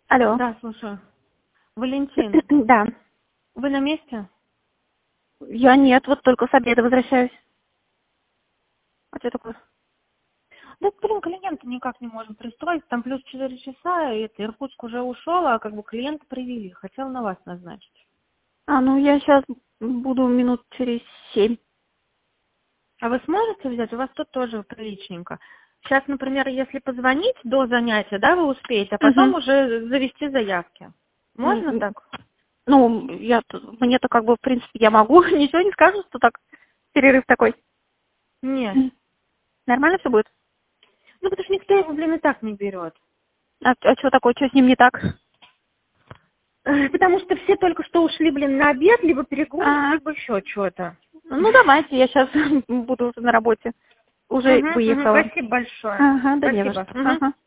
Алло. Да, слушаю. Валентин, Да. вы на месте? Я нет, вот только с обеда возвращаюсь. А что такое? Да, блин, клиента никак не можем пристроить. Там плюс 4 часа, и это, Иркутск уже ушел, а как бы клиента привели. Хотел на вас назначить. Ну я сейчас буду минут через 7. А вы сможете взять? У вас тут тоже приличненько. Сейчас, например, если позвонить до занятия, да, вы успеете, а потом уже завести заявки. Можно так? Ну, мне-то как бы, в принципе, я могу. Ничего не скажу, что так перерыв такой. Нет. Нормально все будет? Ну, потому что никто его, блин, и так не берет. А что такое? Что с ним не так? Потому что все только что ушли, блин, на обед, либо перекусывают, либо еще что-то. Ну, давайте, я сейчас буду уже на работе. Уже выехала. Спасибо большое. Ага, да не за Спасибо. что. Ага.